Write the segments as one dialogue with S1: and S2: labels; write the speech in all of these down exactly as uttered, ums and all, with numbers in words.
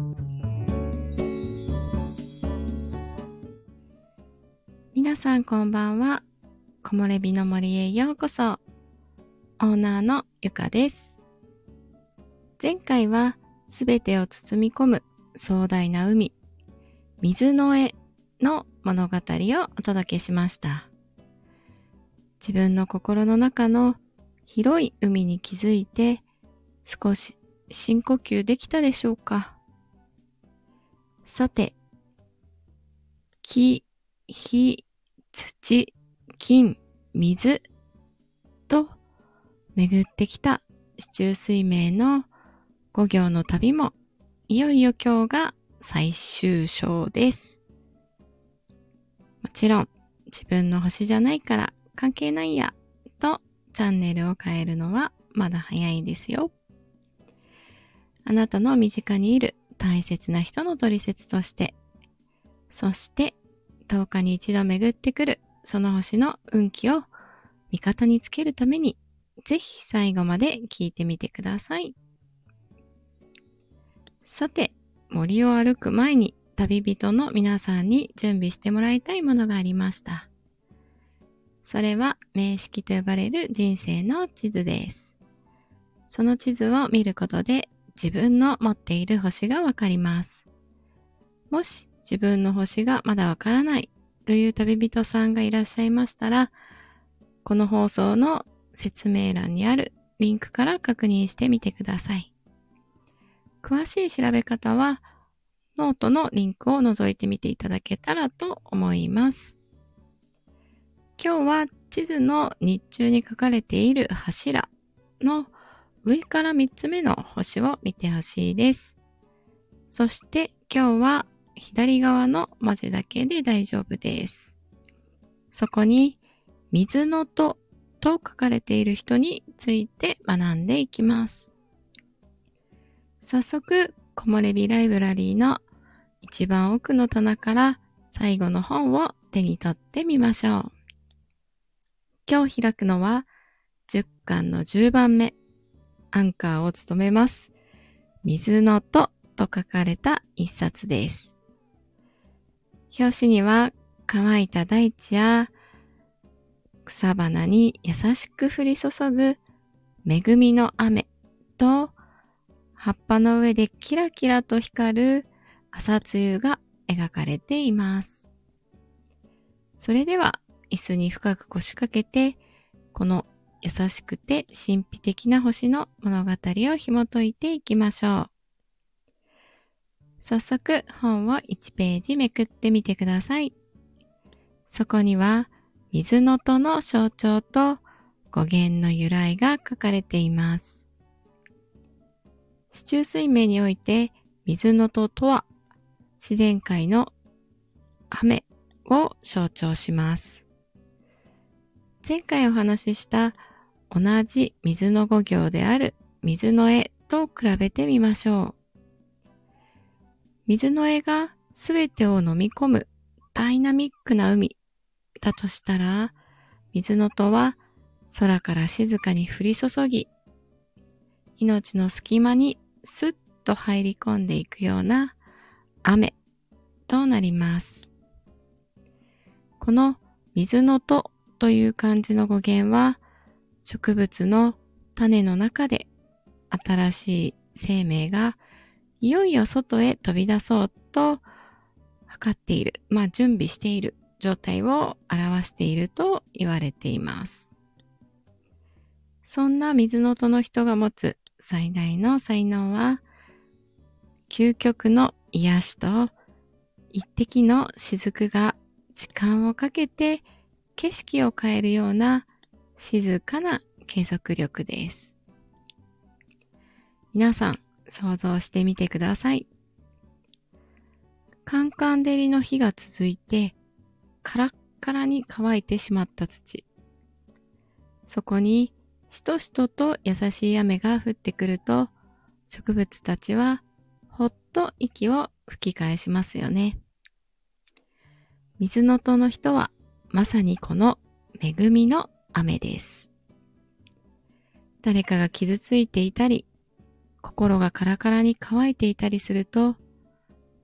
S1: 皆さんこんばんは。木漏れ日の森へようこそ。オーナーのゆかです。前回はすべてを包み込む壮大な海、水の絵の物語をお届けしました。自分の心の中の広い海に気づいて少し深呼吸できたでしょうか。さて、木、火、土、金、水と巡ってきた四柱推命の五行の旅もいよいよ今日が最終章です。もちろん自分の星じゃないから関係ないやとチャンネルを変えるのはまだ早いですよ。あなたの身近にいる大切な人の取説として、そしてとおかに一度巡ってくるその星の運気を味方につけるために、ぜひ最後まで聞いてみてください。さて、森を歩く前に旅人の皆さんに準備してもらいたいものがありました。それは名式と呼ばれる人生の地図です。その地図を見ることで自分の持っている星がわかります。もし自分の星がまだわからないという旅人さんがいらっしゃいましたら、この放送の説明欄にあるリンクから確認してみてください。詳しい調べ方はノートのリンクを覗いてみていただけたらと思います。今日は地図の日中に書かれている柱の上からみっつめの星を見てほしいです。そして今日は左側の文字だけで大丈夫です。そこに水の戸と書かれている人について学んでいきます。早速、木漏れ日ライブラリーの一番奥の棚から最後の本を手に取ってみましょう。今日開くのはじゅっかんのじゅうばんめ、アンカーを務めます。水の戸と書かれた一冊です。表紙には乾いた大地や草花に優しく降り注ぐ恵みの雨と葉っぱの上でキラキラと光る朝露が描かれています。それでは椅子に深く腰掛けて、この優しくて神秘的な星の物語を紐解いていきましょう。早速本をいちページめくってみてください。そこには水の戸の象徴と語源の由来が書かれています。四柱推命において水の戸とは自然界の雨を象徴します。前回お話しした同じ水の五行である水の絵と比べてみましょう。水の絵がすべてを飲み込むダイナミックな海だとしたら、水の戸は空から静かに降り注ぎ、命の隙間にスッと入り込んでいくような雨となります。この水の戸という漢字の語源は、植物の種の中で新しい生命がいよいよ外へ飛び出そうと測っている、まあ準備している状態を表していると言われています。そんな水の戸の人が持つ最大の才能は、究極の癒しと一滴の雫が時間をかけて景色を変えるような静かな継続力です。皆さん想像してみてください。カンカン照りの日が続いてカラッカラに乾いてしまった土。そこにしとしとと優しい雨が降ってくると、植物たちはほっと息を吹き返しますよね。水の戸の人はまさにこの恵みの雨です。誰かが傷ついていたり、心がカラカラに乾いていたりすると、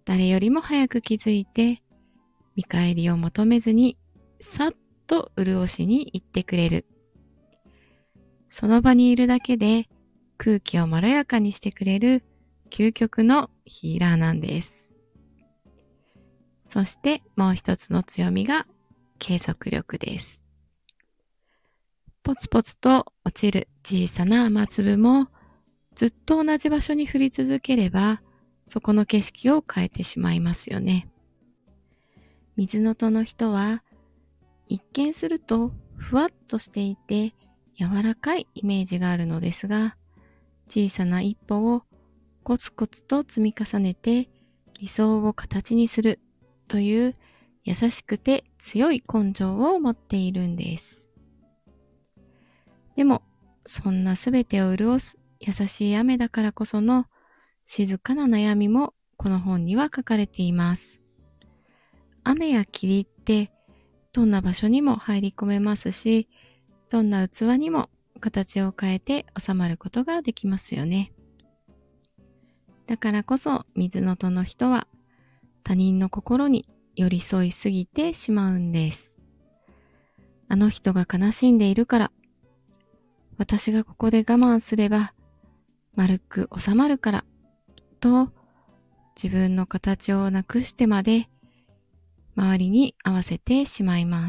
S1: 誰よりも早く気づいて、見返りを求めずにさっと潤しに行ってくれる。その場にいるだけで空気をまろやかにしてくれる究極のヒーラーなんです。そしてもう一つの強みが継続力です。ポツポツと落ちる小さな雨粒もずっと同じ場所に降り続ければ、そこの景色を変えてしまいますよね。水の戸の人は一見するとふわっとしていて柔らかいイメージがあるのですが、小さな一歩をコツコツと積み重ねて理想を形にするという優しくて強い根性を持っているんです。でもそんなすべてを潤す優しい雨だからこその静かな悩みもこの本には書かれています。雨や霧ってどんな場所にも入り込めますし、どんな器にも形を変えて収まることができますよね。だからこそ水の戸の人は他人の心に寄り添いすぎてしまうんです。あの人が悲しんでいるから、私がここで我慢すれば丸く収まるからと自分の形をなくしてまで周りに合わせてしまいます。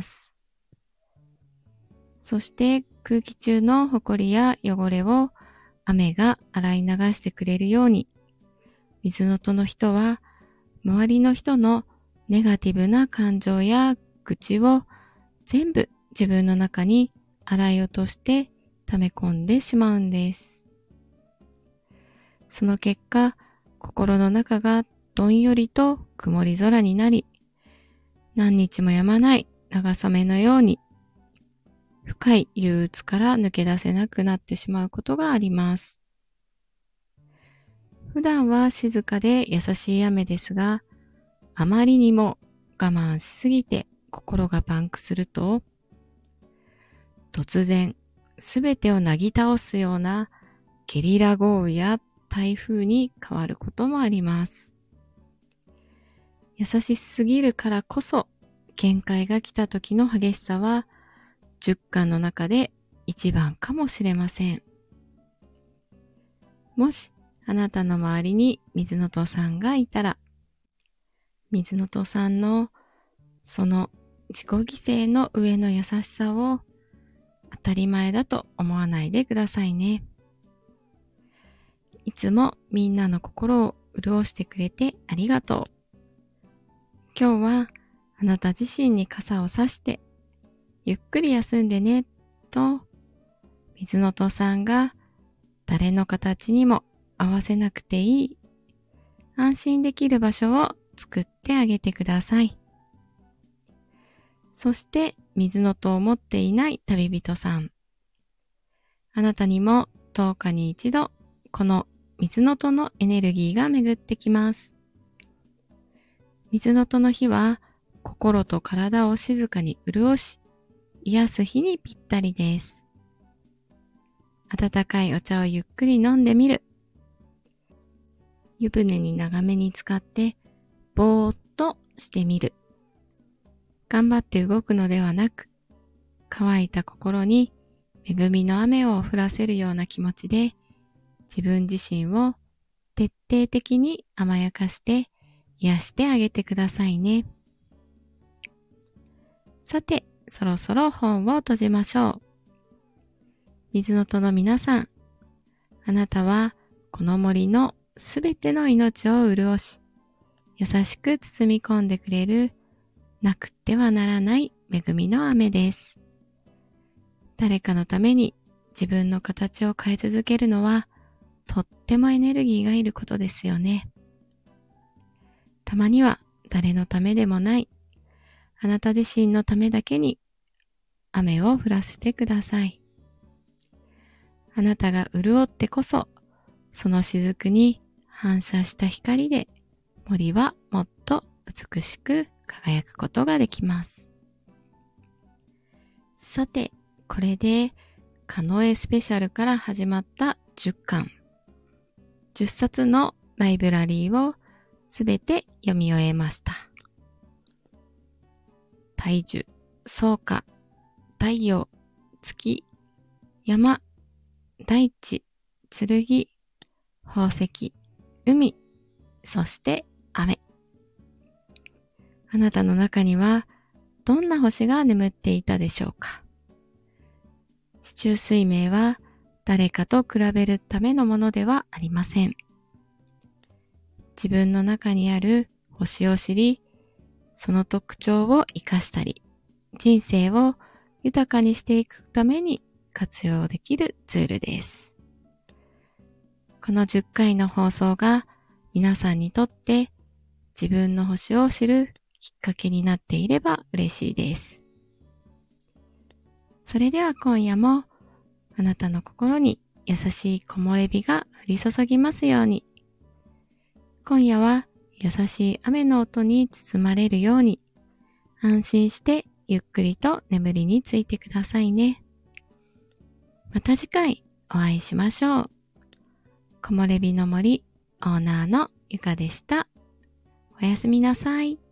S1: そして空気中のほこりや汚れを雨が洗い流してくれるように、水の戸の人は周りの人のネガティブな感情や愚痴を全部自分の中に洗い落として溜め込んでしまうんです。その結果、心の中がどんよりと曇り空になり、何日も止まない長雨のように深い憂鬱から抜け出せなくなってしまうことがあります。普段は静かで優しい雨ですが、あまりにも我慢しすぎて心がパンクすると、突然すべてをなぎ倒すようなゲリラ豪雨や台風に変わることもあります。優しすぎるからこそ限界が来た時の激しさはじゅっかんの中で一番かもしれません。もしあなたの周りに水の戸さんがいたら、水の戸さんのその自己犠牲の上の優しさを当たり前だと思わないでくださいね。いつもみんなの心を潤してくれてありがとう。今日はあなた自身に傘をさしてゆっくり休んでねと水の戸さんが誰の形にも合わせなくていい安心できる場所を作ってあげてください。そして水の戸を持っていない旅人さん、あなたにもとおかに一度この水の戸のエネルギーが巡ってきます。水の戸の日は心と体を静かに潤し癒す日にぴったりです。温かいお茶をゆっくり飲んでみる。湯船に長めに浸かってぼーっとしてみる。頑張って動くのではなく、乾いた心に恵みの雨を降らせるような気持ちで自分自身を徹底的に甘やかして癒してあげてくださいね。さて、そろそろ本を閉じましょう。水の戸の皆さん、あなたはこの森のすべての命を潤し、優しく包み込んでくれるなくてはならない恵みの雨です。誰かのために自分の形を変え続けるのはとってもエネルギーがいることですよね。たまには誰のためでもないあなた自身のためだけに雨を降らせてください。あなたが潤ってこそその雫に反射した光で森はもっと美しく輝くことができます。さて、これでカノエスペシャルから始まったじゅっかん、じゅっさつのライブラリーをすべて読み終えました。大樹、草花、太陽、月、山、大地、剣、宝石、海、そして雨。あなたの中にはどんな星が眠っていたでしょうか。四柱推命は誰かと比べるためのものではありません。自分の中にある星を知り、その特徴を生かしたり、人生を豊かにしていくために活用できるツールです。このじゅっかいの放送が皆さんにとって自分の星を知るきっかけになっていれば嬉しいです。それでは今夜もあなたの心に優しい木漏れ日が降り注ぎますように。今夜は優しい雨の音に包まれるように、安心してゆっくりと眠りについてくださいね。また次回お会いしましょう。木漏れ日の森オーナーのゆかでした。おやすみなさい。